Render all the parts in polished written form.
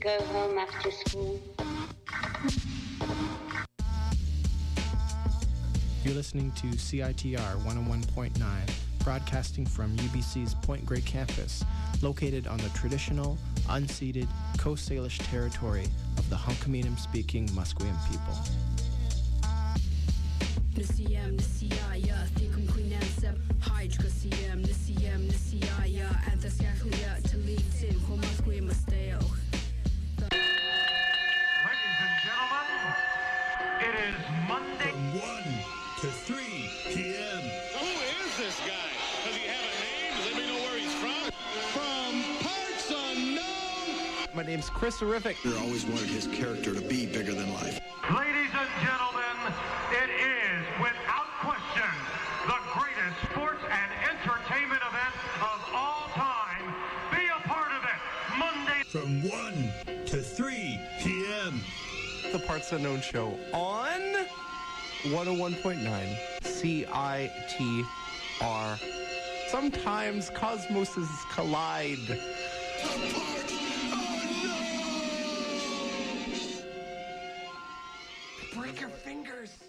go home after school. You're listening to CITR 101.9, broadcasting from UBC's Point Grey campus, located on the traditional, unceded Coast Salish territory of the Hunkaminam-speaking Musqueam people. It is Monday. From 1 to 3 p.m. Who is this guy? Does he have a name? Does anybody know where he's from? From parts unknown. My name's Chris Horrific. I always wanted his character to be bigger than life. Ladies and gentlemen, it is, without question, the greatest sports and entertainment event of all time. Be a part of it. Monday. From 1 to 3 p.m. The Parts Unknown Show on 101.9 CITR. Sometimes cosmoses collide. Break your fingers.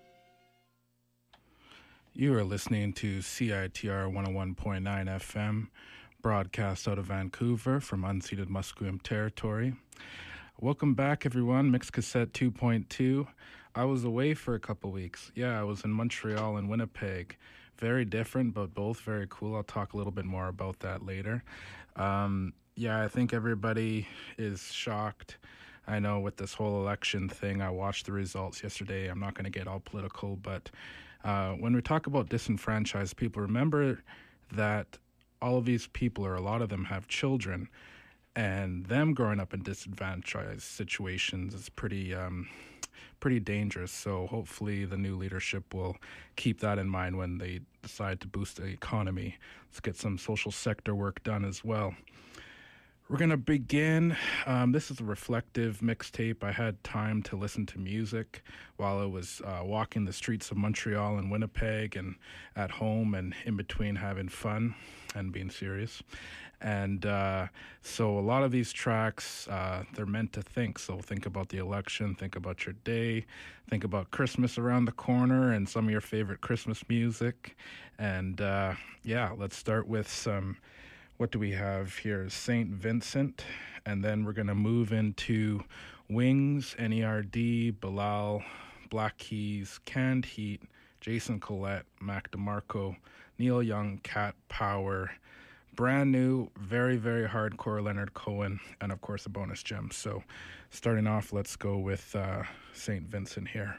You are listening to CITR 101.9 FM, broadcast out of Vancouver from unceded Musqueam territory. Welcome back, everyone. Mixed Cassette 2.2. I was away for a couple weeks. Yeah, I was in Montreal and Winnipeg. Very different, but both very cool. I'll talk a little bit more about that later. I think everybody is shocked. I know with this whole election thing, I watched the results yesterday. I'm not going to get all political, but when we talk about disenfranchised people, remember that all of these people, or a lot of them, have children. And them growing up in disadvantaged situations is pretty dangerous. So hopefully the new leadership will keep that in mind when they decide to boost the economy. Let's get some social sector work done as well. We're going to begin. This is a reflective mixtape. I had time to listen to music while I was walking the streets of Montreal and Winnipeg and at home and in between having fun and being serious. And so a lot of these tracks, they're meant to think. So think about the election, think about your day, think about Christmas around the corner and some of your favorite Christmas music. And let's start with some... What do we have here? St. Vincent, and then we're going to move into Wings, NERD, Bilal, Black Keys, Canned Heat, Jason Collette, Mac DeMarco, Neil Young, Cat Power, brand new, very, very hardcore Leonard Cohen, and of course a bonus gem. So starting off, let's go with St. Vincent here.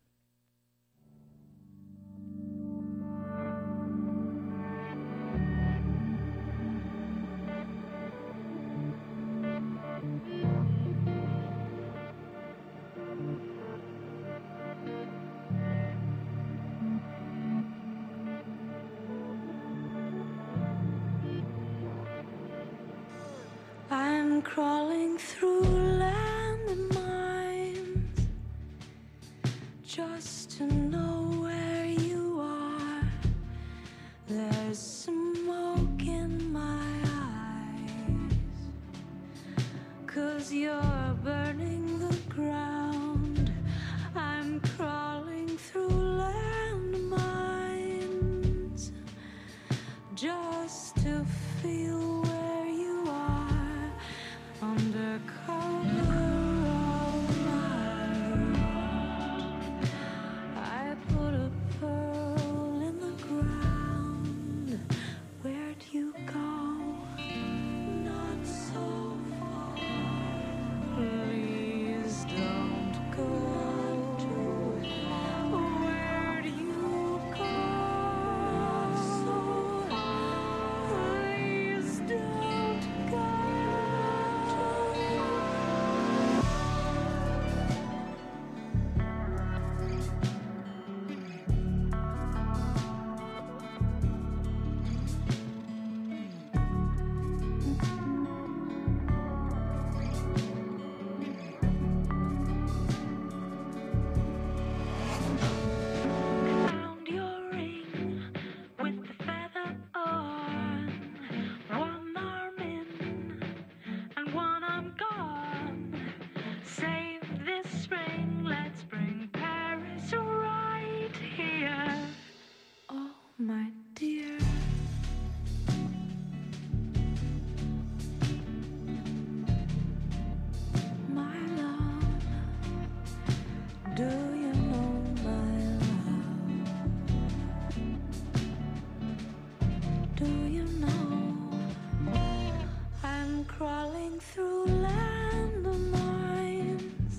I'm crawling through landmines just to know where you are. There's smoke in my eyes, 'cause you're burning the ground. I'm crawling through landmines just to feel where you are. Under cover of night, I put a pearl in the ground. Where'd you go? Not so far. Please. I'm crawling through landmines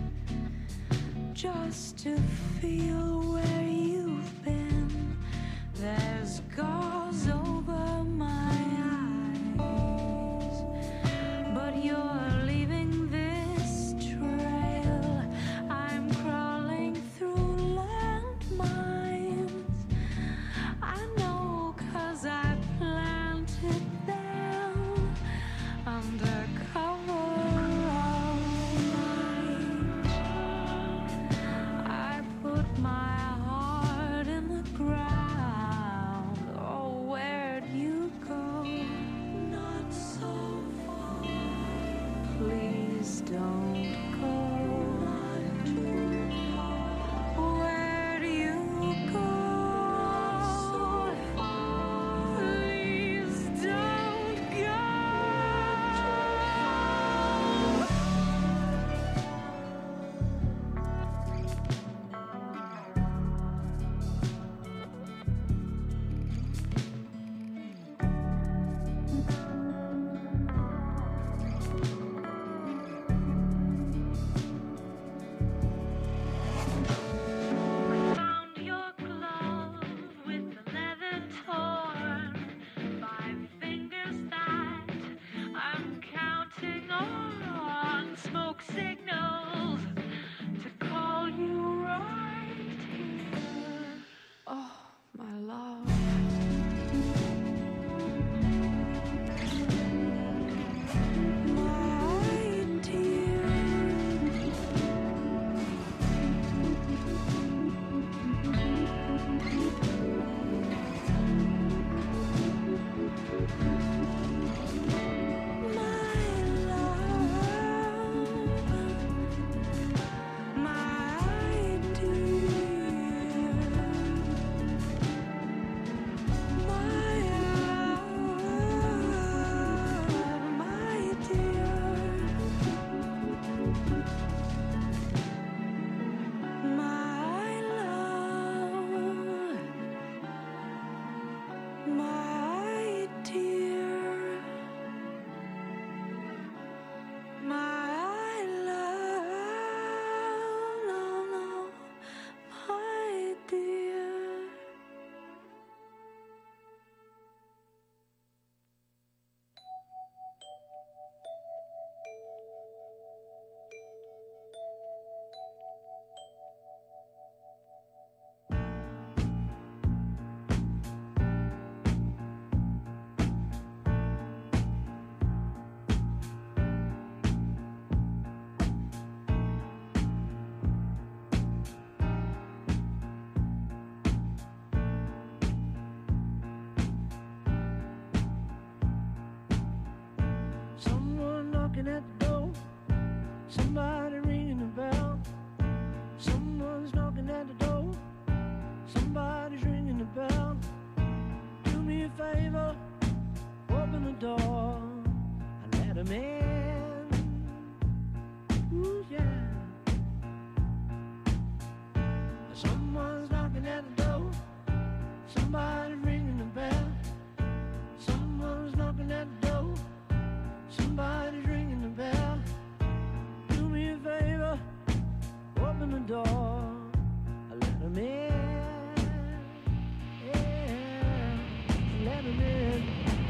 just to feel where you've been. There's gauze over my eyes, but you're leaving this trail. I'm crawling through landmines. I know 'cause I planted them under cover of night. I put my heart in the ground. Oh, where'd you go? Not so far. Please don't go. Not too far. Where'd you go? Not so far. Please don't go. Found your glove with the leather torn, 5 fingers that I'm counting on, smoke signals to call you right here. Oh, my love. My dear. My dear, my love, no, no, my dear. Someone knocking at the door, somebody ringing the bell. Someone's knocking at the door, somebody's ringing the bell. Do me a favor, open the door and let him in. Ooh, yeah. Someone's knocking at the door, somebody's ringing the bell. Someone's knocking at the door, somebody's ringing the bell. Do me a favor, open the door, let him in. Yeah, let him in.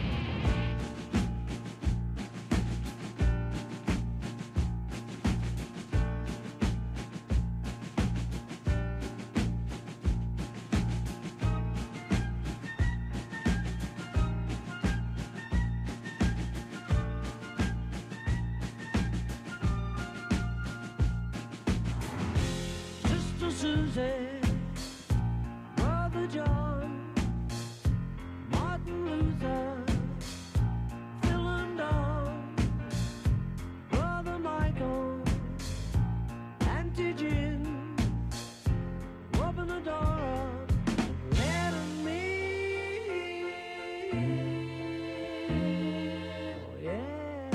Sister Susie, Brother John, Martin Luther, Phil and Don, Brother Michael, Auntie Jim, open the door up, let 'em in. Oh, yeah.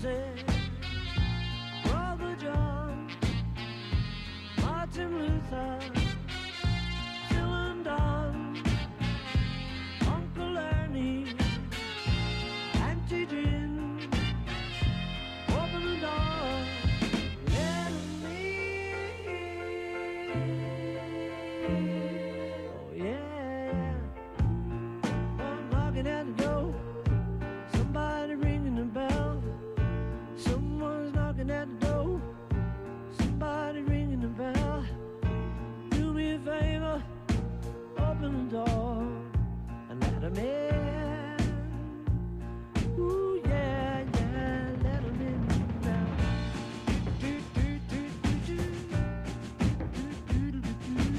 Susie, Brother John, Martin Luther, Phil and Don, Uncle Ernie, Auntie Jim, open the door, let 'em in. Oh yeah, I'm knocking at the door. Somebody ringing the bell. Someone's knocking at the door. Somebody ringing the bell. Do me a favor, open the door and let 'em in. Ooh yeah, yeah, let 'em in now. Do, do, do, do, do. Do, do, do, do, do.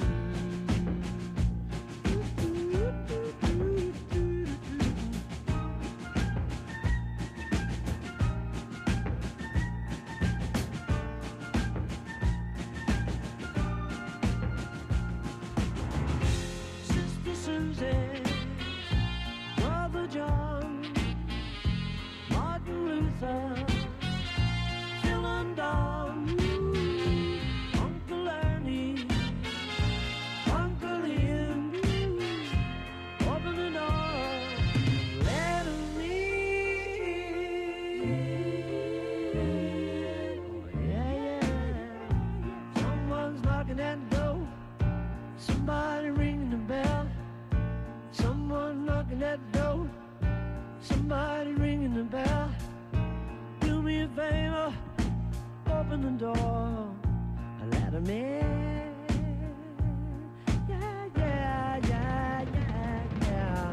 Sister Susie, Brother John, Martin Luther, Phil and Don, Uncle Ernie, Uncle Ian, open the door, let 'em in. Oh, yeah, yeah. Someone's knocking at the door. Somebody ringing the bell. Someone knocking at the door. Somebody ringing the bell. Do me a favor, open the door and let 'em in. Yeah, yeah, yeah, yeah, yeah.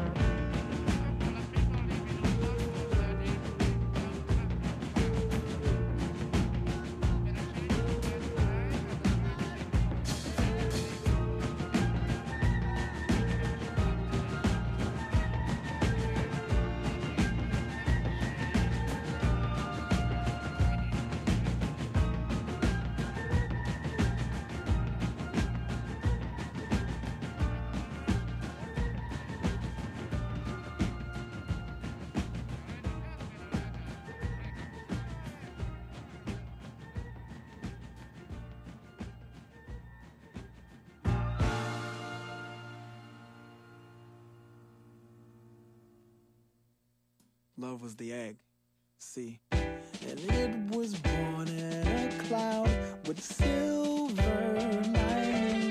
Love was the egg, see. And it was born in a cloud with silver lining.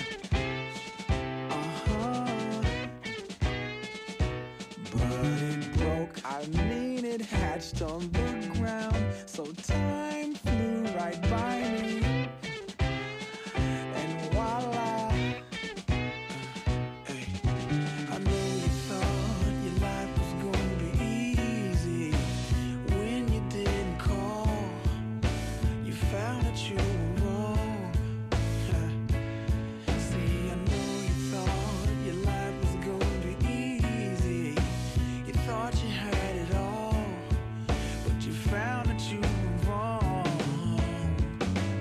But it broke, I mean it hatched on the ground. So time flew right by me. And voila. Hey, I know you thought your life was gonna be easy when you didn't call. You found that you were wrong. See, I know you thought your life was gonna be easy. You thought you had it all, but you found that you were wrong.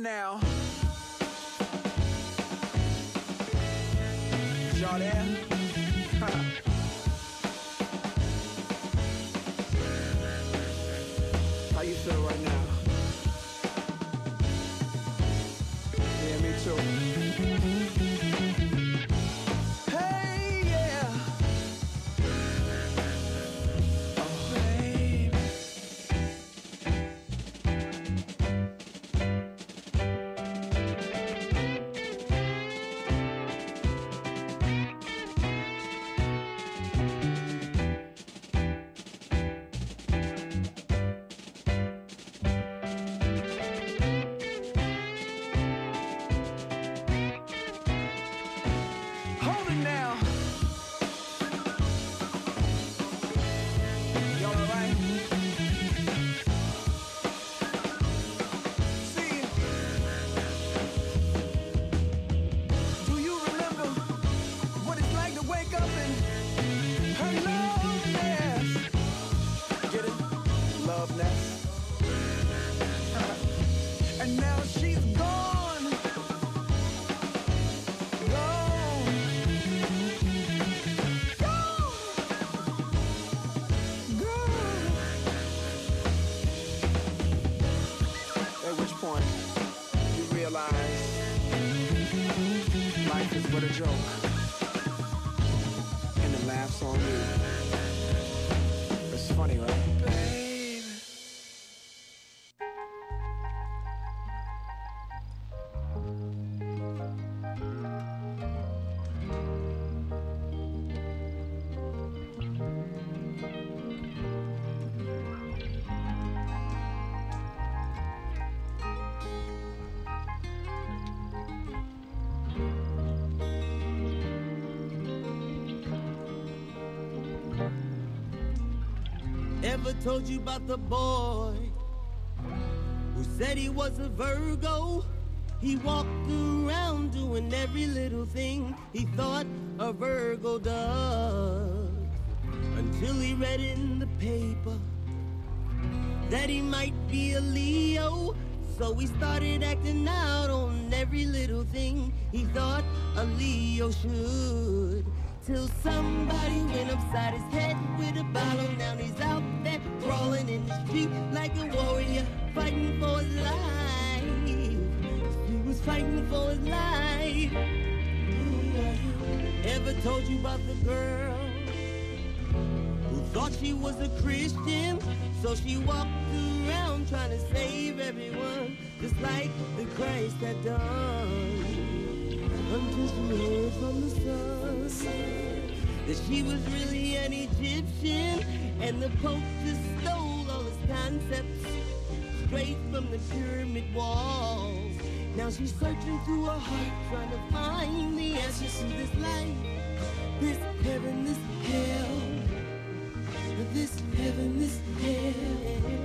now. Y'all there? How you feel right now? Yeah, me too. Hey, yeah. Oh, baby. Hold it now. Y'all alright? See, do you remember what it's like to wake up in her love nest? Get it? Love nest. And now she's gone. Gone. At which point you realize life is but a joke, and it laughs on you. It's funny, right? Baby. Ever told you about the boy who said he was a Virgo? He walked around doing every little thing he thought a Virgo does, until he read in the paper that he might be a Leo. So he started acting out on every little thing he thought a Leo should, till somebody went upside his head with a bottle. Now he's out there crawling in the street like a warrior, fighting for his life. He was fighting for his life. Ever told you about the girl who thought she was a Christian? So she walked around trying to save everyone, just like the Christ had done, until she heard from the sun that she was really an Egyptian, and the Pope just stole all his concepts straight from the pyramid walls. Now she's searching through her heart, trying to find the answers to this life, this heaven, this hell, this heaven, this hell.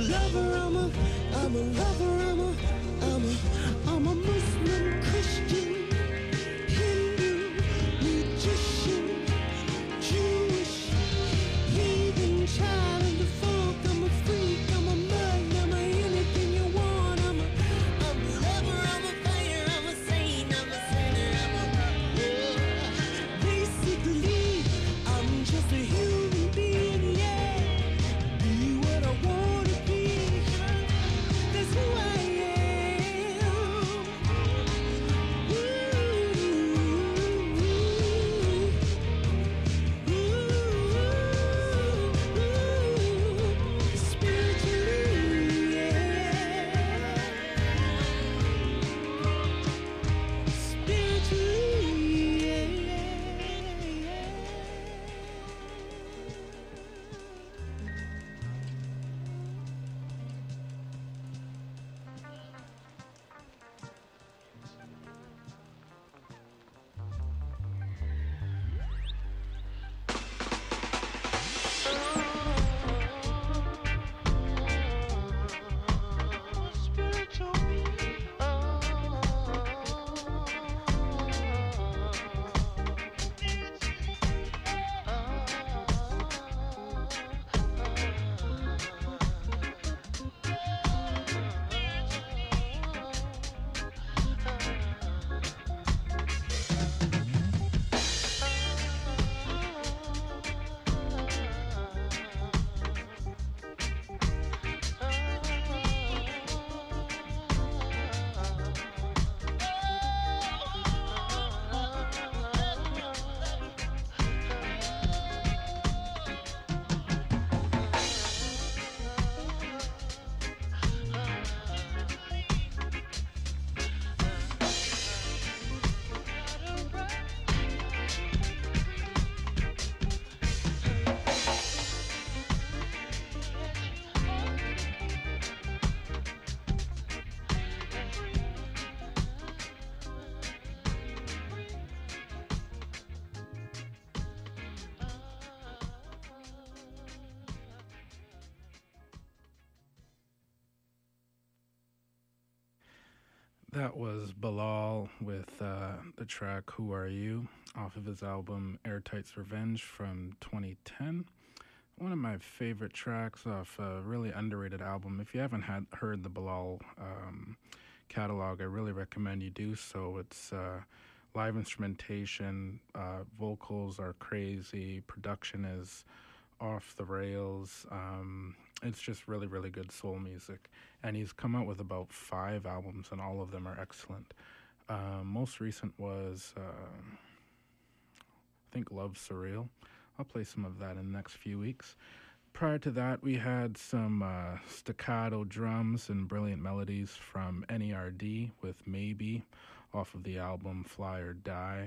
lover, I'm a lover, I'm a Muslim, Christian, Hindu, magician, Jewish, heathen, child of the folk. I'm a freak, I'm a mug, I'm a anything you want. I'm a lover, I'm a fighter, I'm a saint, I'm a sinner, basically, I'm just a human being, yeah. Be what I wanna be. That's who I am. Spiritually, yeah. Spiritually, yeah. That was Bilal with the track Who Are You off of his album Airtight's Revenge from 2010. One of my favorite tracks off a really underrated album. If you haven't heard the Bilal catalog, I really recommend you do so. It's live instrumentation, vocals are crazy, production is off the rails. It's just really, really good soul music. And he's come out with about 5 albums, and all of them are excellent. Most recent was, I think, Love Surreal. I'll play some of that in the next few weeks. Prior to that, we had some staccato drums and brilliant melodies from NERD with Maybe off of the album Fly or Die,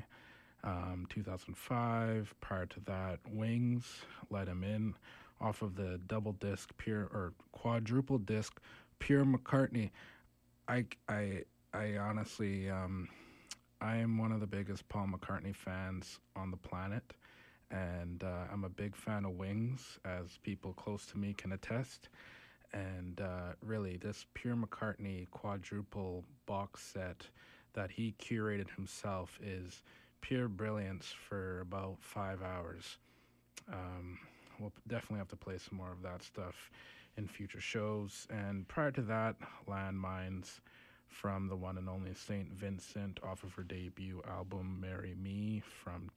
2005. Prior to that, Wings, Let Him In, off of the double disc quadruple disc Pure McCartney. I honestly, I am one of the biggest Paul McCartney fans on the planet, and I'm a big fan of Wings, as people close to me can attest. And really, this Pure McCartney quadruple box set that he curated himself is pure brilliance for about 5 hours. We'll definitely have to play some more of that stuff in future shows. And prior to that, Landmines from the one and only St. Vincent off of her debut album Marry Me from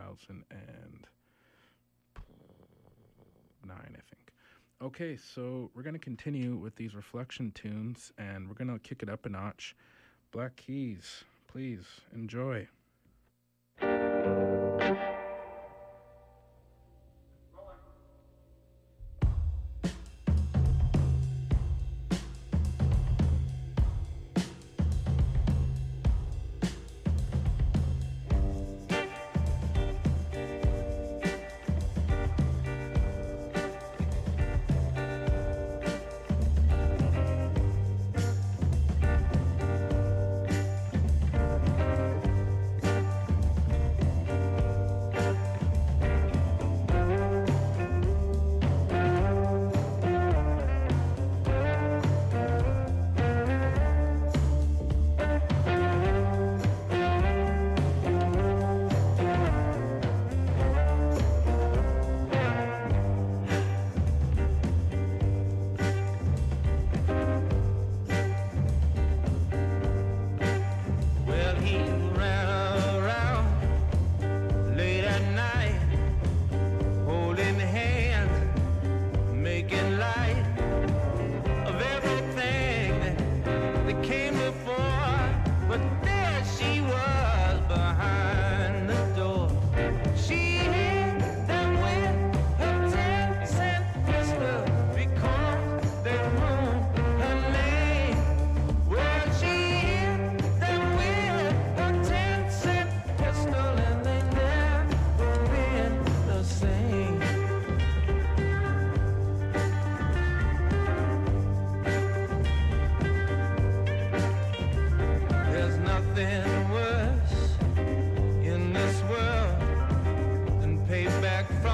2009, I think. Okay, so we're going to continue with these reflection tunes, and we're going to kick it up a notch. Black Keys, please enjoy.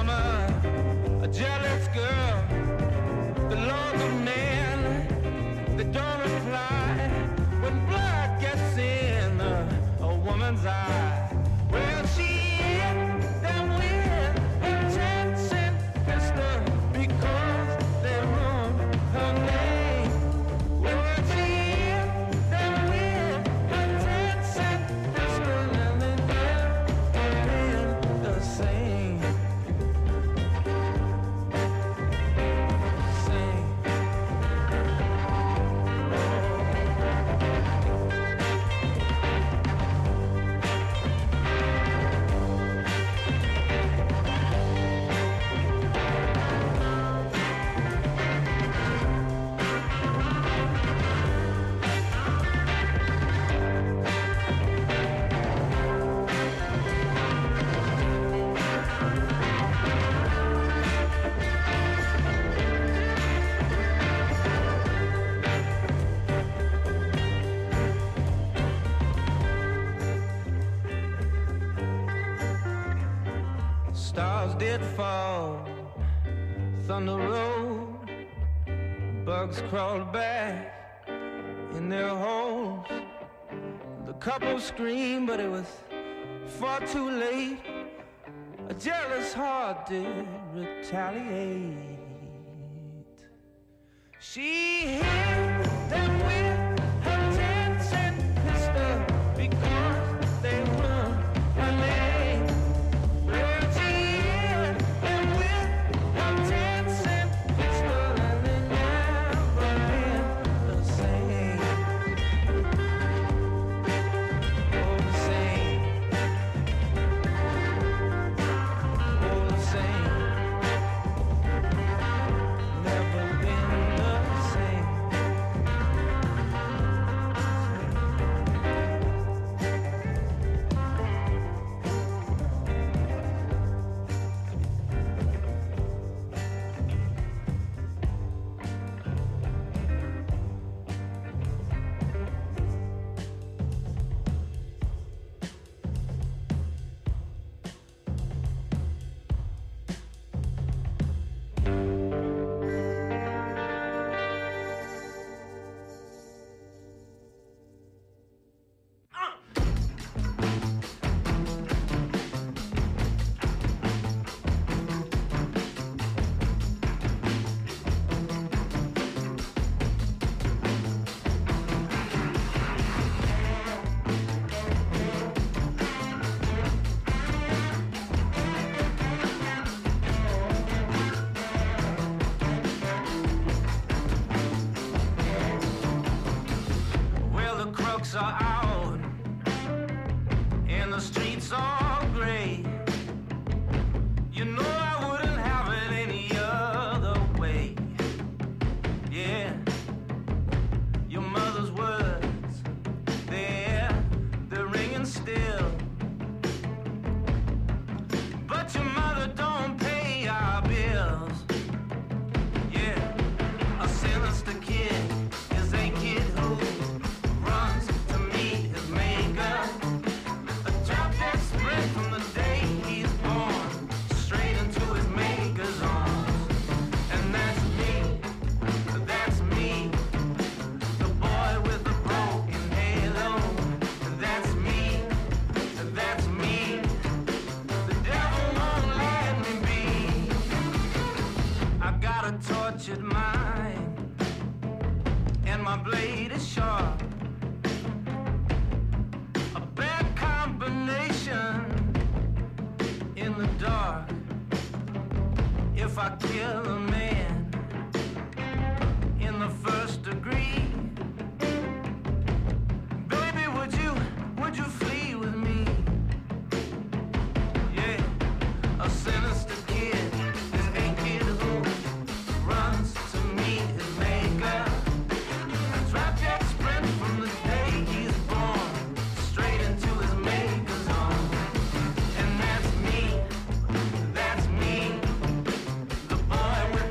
woman, a jealous girl, the laws of men, they don't apply when blood gets in a woman's eye. Well, she hit them with a 10-cent pistol because they ruined her name. Well, she hit them with a 10-cent pistol and they never been the same. Stars did fall, thunder rolled, bugs crawled back in their holes. The couple screamed, but it was far too late. A jealous heart did retaliate. She hit them with her 10-cent pistol because they ruined her name. Are out and the streets are gray. You know I wouldn't have it any other way. Yeah, your mother's words, they're ringing still. But your mother don't pay our bills. Yeah, a sinister kid is a kid who runs to meet his maker. A drop dead spread from the day he's born, straight into his maker's arms. And that's me, the boy with the broken halo. That's me, the devil won't let me be. I got a tortured mind, and my blade is sharp. In the dark, if I kill a man in the first degree, baby, would you flee with me? Yeah, a sinister kid is a kid who runs to meet his maker. A drop dead sprint from the day he's born, straight into his maker's arms. And that's me, the boy with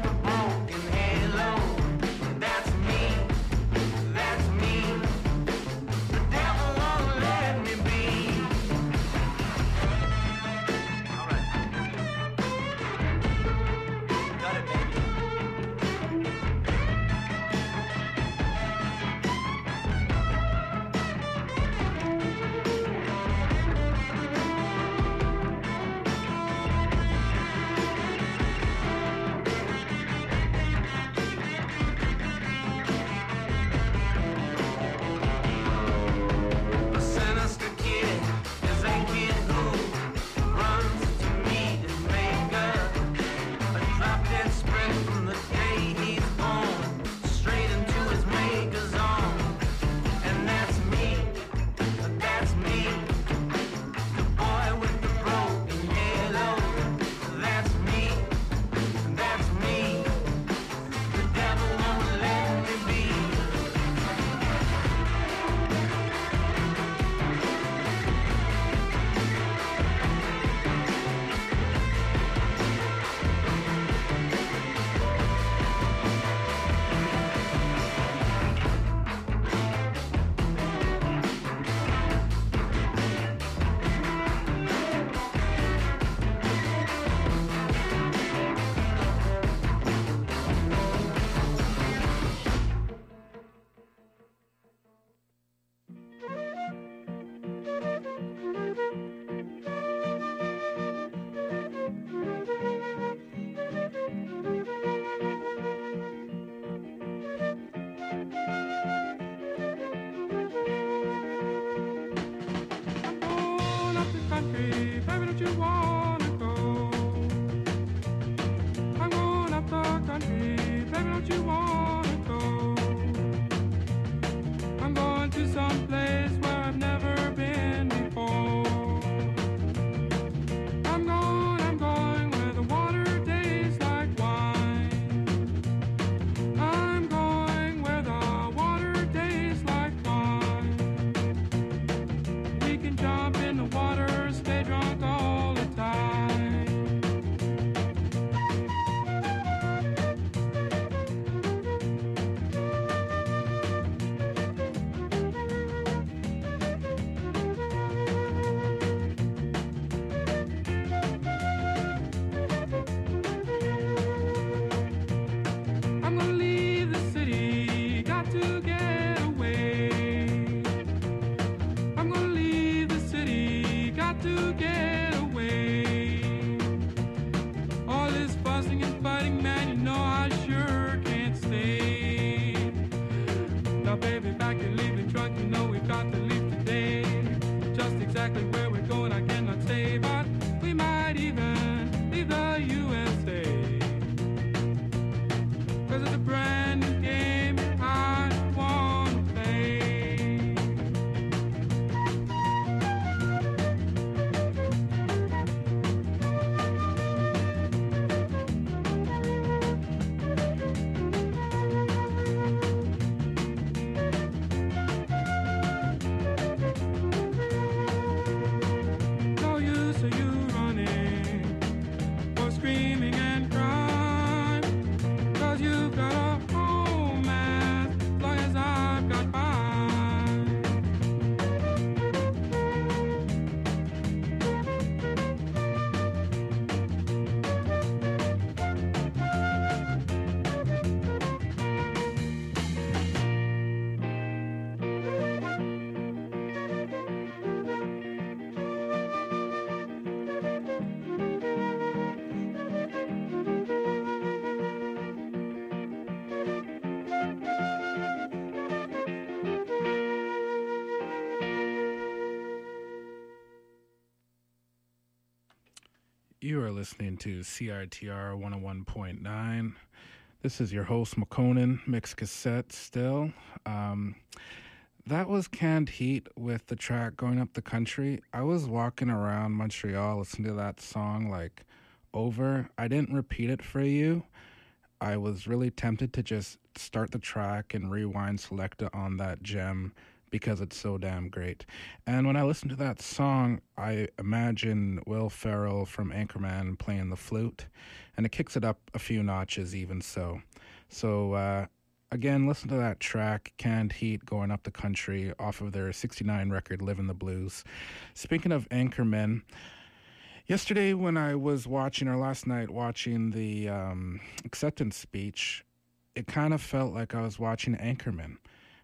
You are listening to CITR 101.9. This is your host, McConan, mixed cassette still. That was Canned Heat with the track Going Up the Country. I was walking around Montreal listening to that song like over. I didn't repeat it for you. I was really tempted to just start the track and rewind selecta on that gem because it's so damn great. And when I listen to that song, I imagine Will Ferrell from Anchorman playing the flute, and it kicks it up a few notches even so. So, again, listen to that track, Canned Heat, Going Up the Country, off of their 69 record, Livin' the Blues. Speaking of Anchorman, yesterday when I was watching, or last night watching the acceptance speech, it kind of felt like I was watching Anchorman.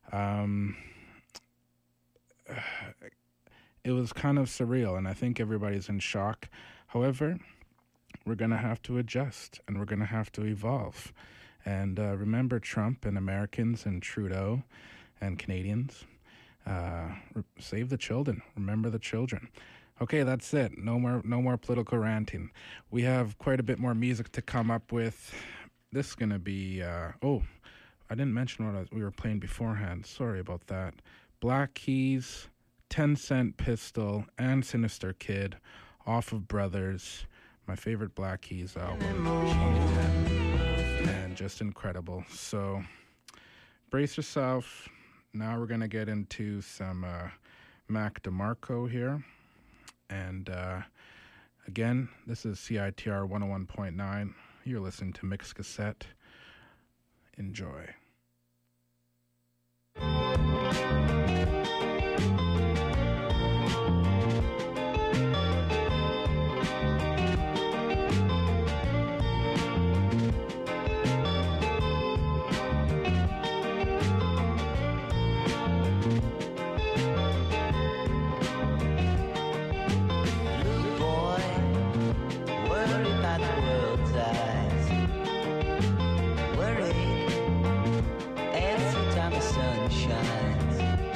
It was kind of surreal, and I think everybody's in shock. However, we're going to have to adjust, and we're going to have to evolve. And remember Trump and Americans and Trudeau and Canadians. Save the children. Remember the children. Okay, that's it. No more political ranting. We have quite a bit more music to come up with. This is going to be... I didn't mention what we were playing beforehand. Sorry about that. Black Keys, 10 Cent Pistol, and Sinister Kid off of Brothers, my favorite Black Keys album, and just incredible. So brace yourself. Now we're going to get into some Mac DeMarco here. And again, this is CITR 101.9. You're listening to Mixed Cassette. Enjoy. Every time the sun shines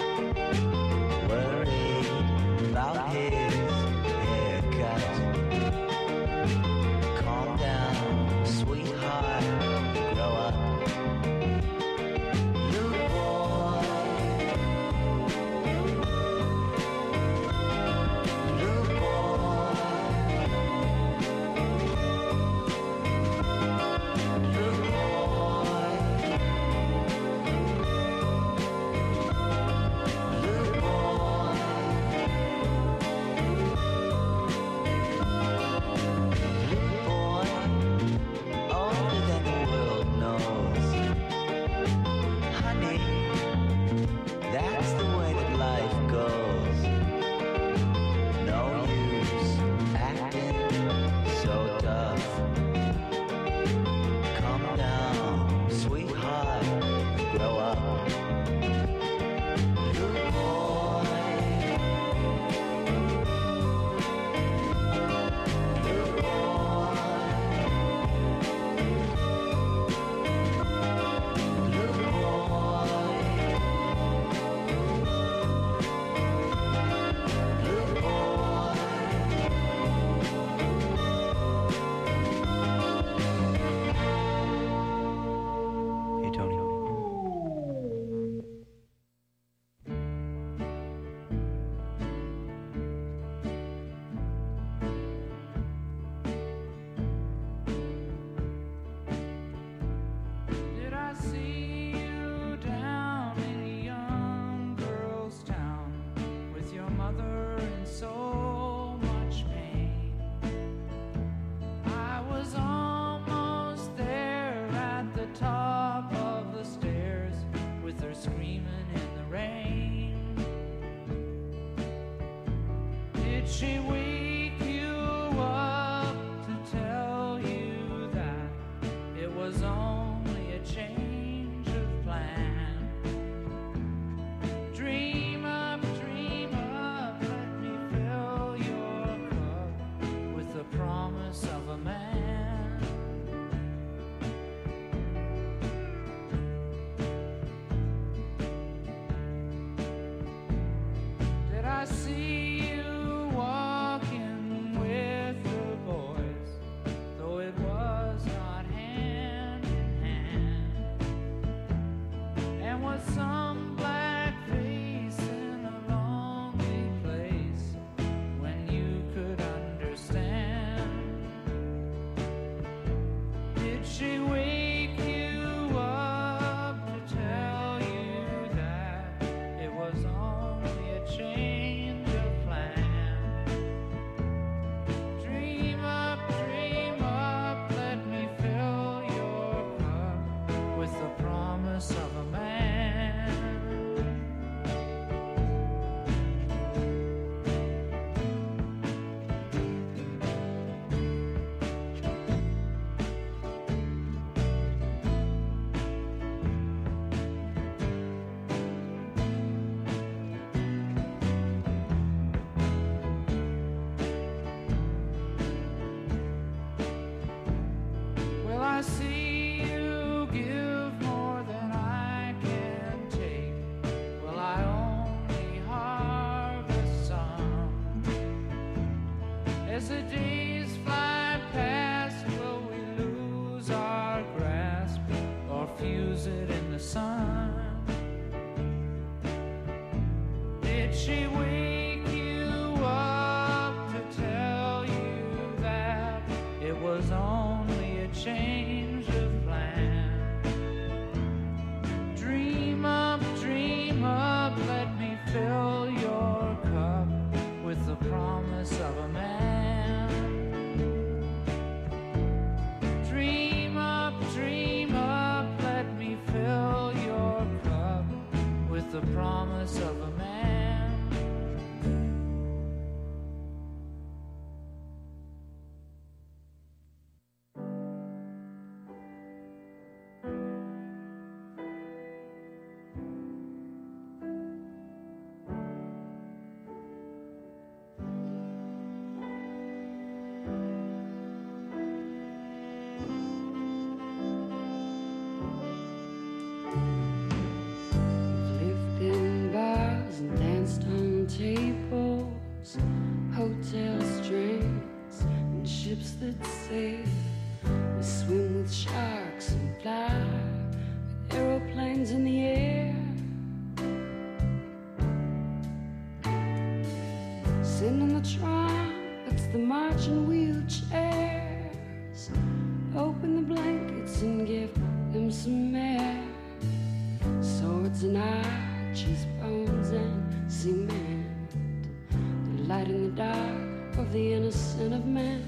see you give more than I can take. Well, I only harvest some. As the days fly past, will we lose our grasp or fuse it in the sun? Did she wake you up to tell you that it was only a change of plan? Dream up, let me fill your cup with the promise of a man. Dream up, let me fill your cup with the promise of a man. Tables, hotel strings, and ships that sail. We swim with sharks and fly with aeroplanes in the air. Sitting in the trumpets, the marching wheelchairs. Open the blankets and give them some air. Swords and arches, bones and cement. Light in the dark of the innocent of man.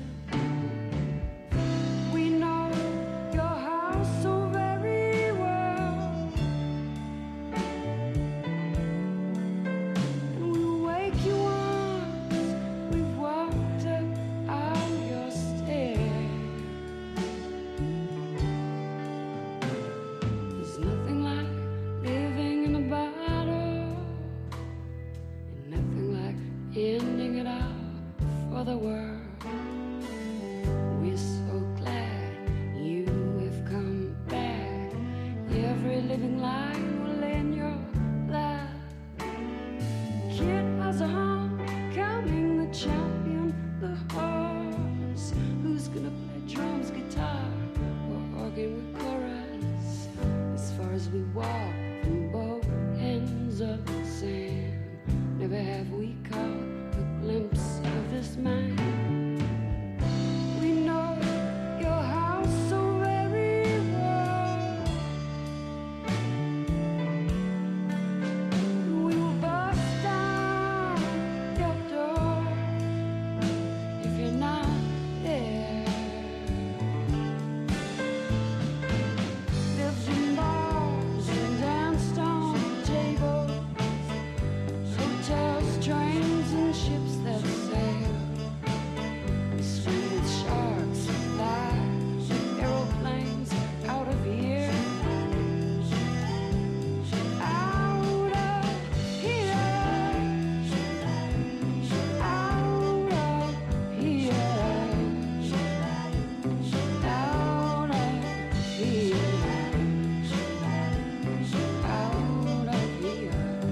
We know your house so very well, and we wake you once we've walked up out your stair. There's nothing like living in a bottle, and nothing like ending it all for the world. We're so glad you have come back. Every living line will in your lap. Kid has a homecoming, the champion, the horse. Who's gonna play drums, guitar, or organ with chorus? As far as we walk from both ends of the sand, never have we caught a glimpse of this man. We know your house so very well. We will bust down your door if you're not there. Lived in bars and danced on tables, hotels, trains, and ships that sail. We swim with sharks, fly with aeroplanes out of here. Out of here. Out of here. Out of here. Out of here.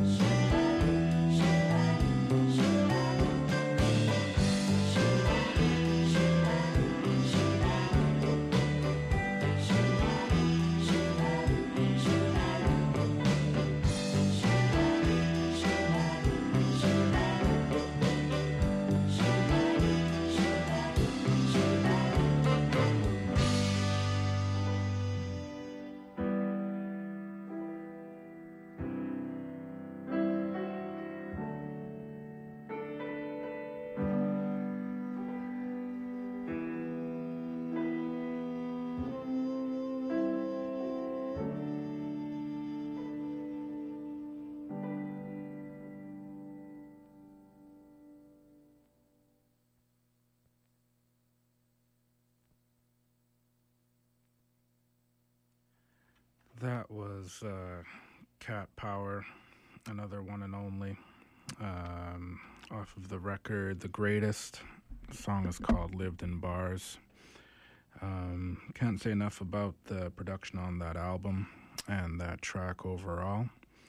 That was Cat Power, another one and only, off of the record The Greatest. The song is called Lived in Bars. Can't say enough about the production on that album and that track overall.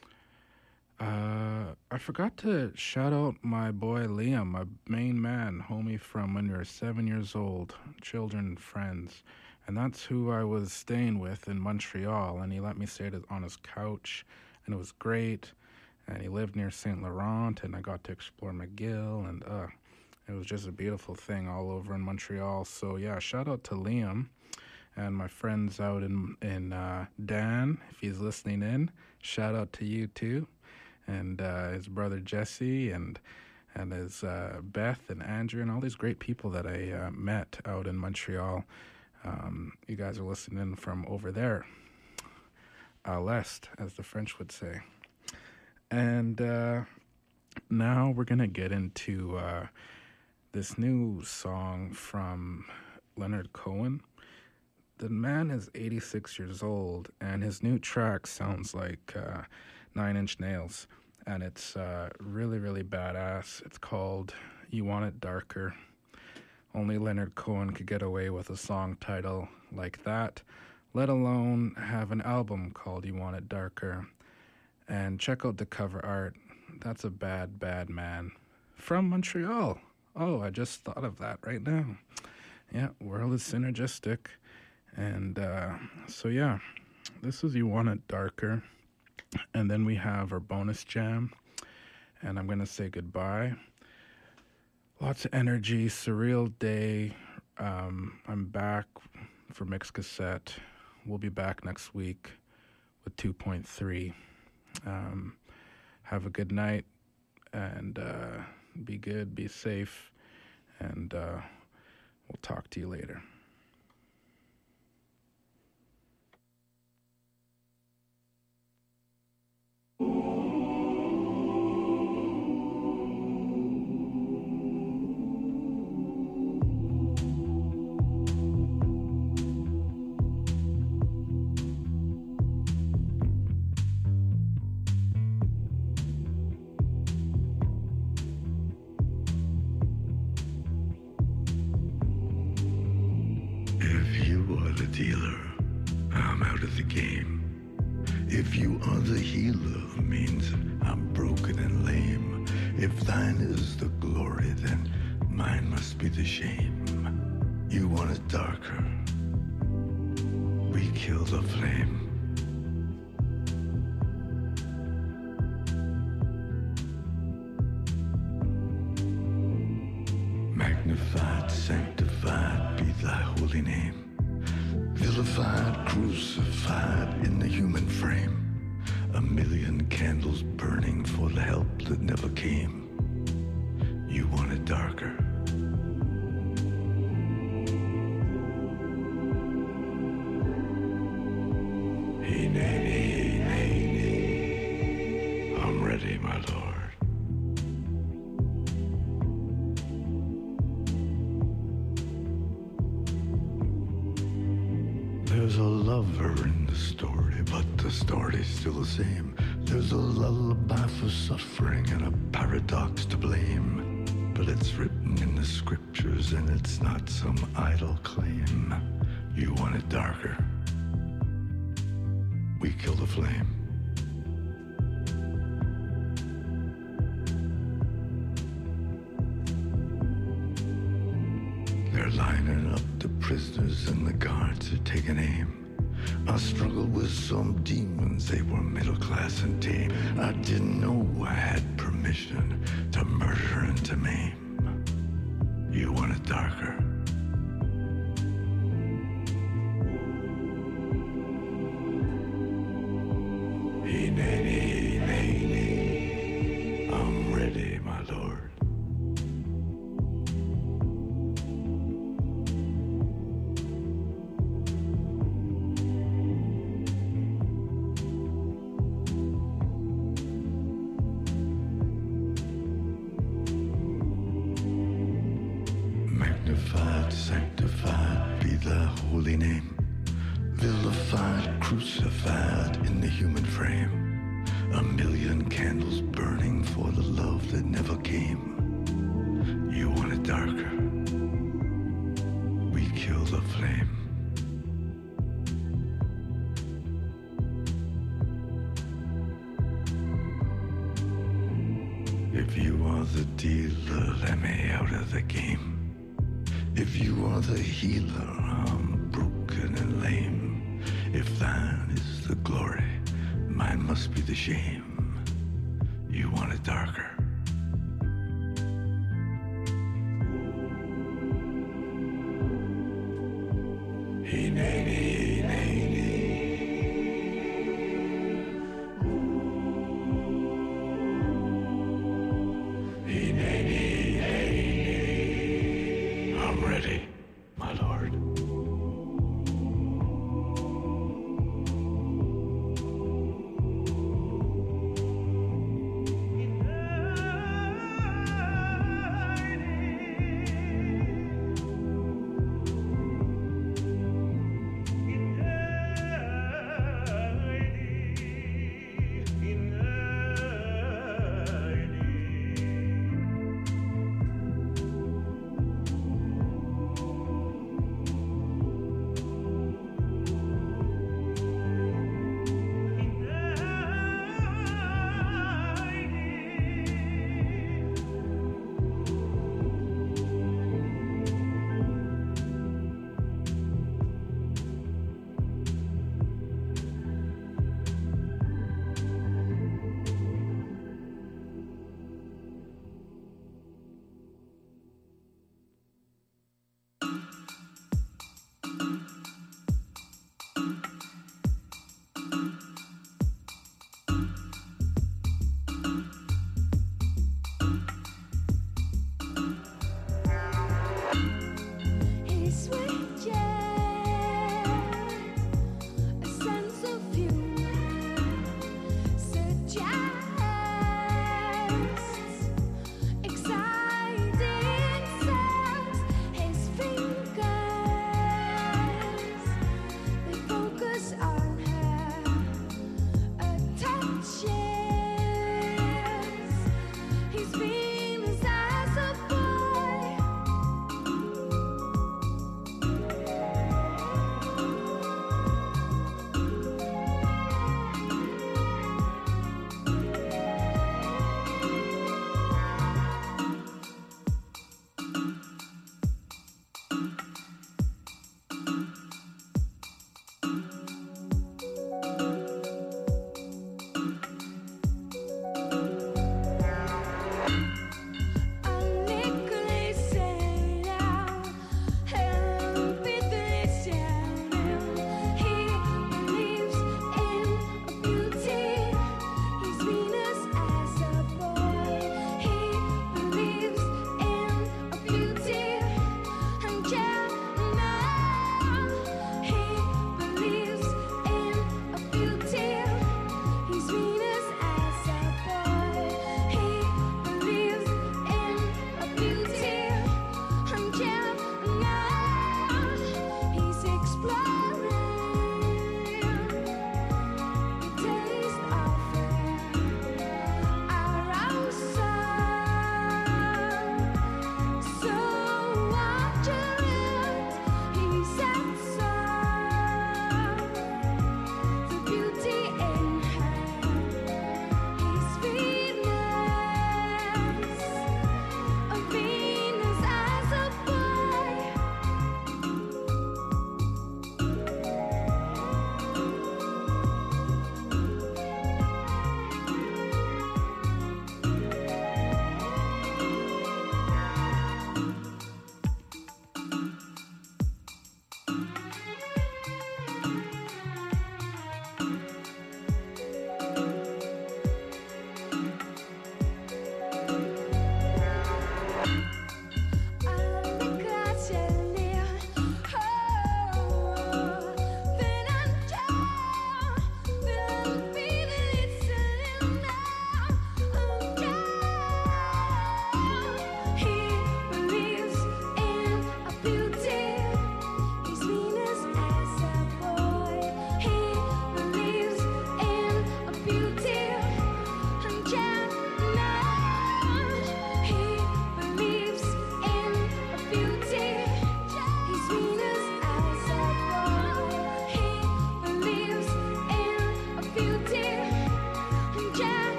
I forgot to shout out my boy Liam, my main man, homie from when we were 7 years old, children, friends. And that's who I was staying with in Montreal, and he let me stay on his couch, and it was great. And he lived near St. Laurent, and I got to explore McGill, and it was just a beautiful thing all over in Montreal. So yeah, shout out to Liam and my friends out in Dan, if he's listening in. Shout out to you too, and his brother Jesse, and his Beth and Andrew, and all these great people that I met out in Montreal. You guys are listening in from over there, à l'est, as the French would say. And now we're going to get into this new song from Leonard Cohen. The man is 86 years old, and his new track sounds like 9 Inch Nails, and it's really, really badass. It's called You Want It Darker. Only Leonard Cohen could get away with a song title like that, let alone have an album called You Want It Darker. And check out the cover art. That's a bad, bad man from Montreal. Oh, I just thought of that right now. Yeah, world is synergistic. And so, yeah, this is You Want It Darker. And then we have our bonus jam. And I'm going to say goodbye. Lots of energy, surreal day. I'm back for Mixed Cassette. We'll be back next week with 2.3. Have a good night, and be good, be safe, and we'll talk to you later. Dealer, I'm out of the game. If you are the healer, means I'm broken and lame. If thine is the glory, then mine must be the shame. You want it darker, we kill the flame. Magnified, sanctified be thy holy name. Vilified, crucified in the human frame. A million candles burning for the help that never came. You want it darker. Hey, nay, nay, I'm ready, my lord. There's a lover in the story, but the story's still the same. There's a lullaby for suffering and a paradox to blame. But it's written in the scriptures and it's not some idle claim. You want it darker, we kill the flame. They're lining up the prisoners and the guards are taking aim. I struggled with some demons, they were middle class and tame. I didn't know I had permission to murder and to maim. You want it darker. Hey, nay, nay, nay, nay, I'm ready, my lord. Magnified, sanctified be thy holy name. Vilified, crucified in the human frame. A million candles burning for the love that never came. You want it darker, we kill the flame. If you are the dealer, let me out of the game. If you are the healer, I'm broken and lame. If thine is the glory, mine must be the shame. You want it darker. Hey, nay, nay, nay, nay. Hey, nay, nay, nay, nay. I'm ready, my lord.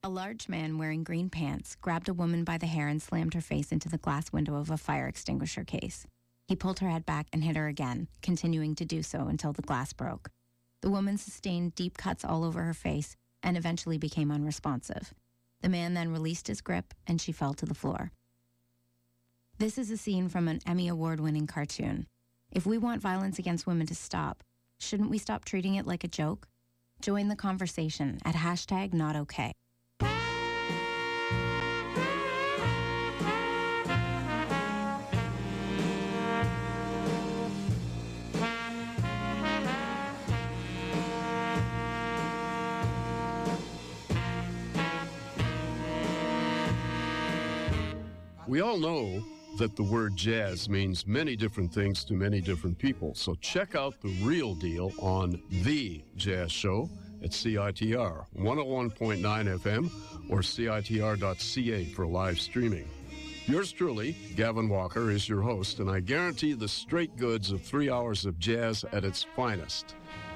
A large man wearing green pants grabbed a woman by the hair and slammed her face into the glass window of a fire extinguisher case. He pulled her head back and hit her again, continuing to do so until the glass broke. The woman sustained deep cuts all over her face and eventually became unresponsive. The man then released his grip and she fell to the floor. This is a scene from an Emmy Award-winning cartoon. If we want violence against women to stop, shouldn't we stop treating it like a joke? Join the conversation at #NotOK. We all know that the word jazz means many different things to many different people. So check out The Real Deal on The Jazz Show at CITR 101.9 FM or CITR.ca for live streaming. Yours truly, Gavin Walker, is your host, and I guarantee the straight goods of 3 hours of jazz at its finest.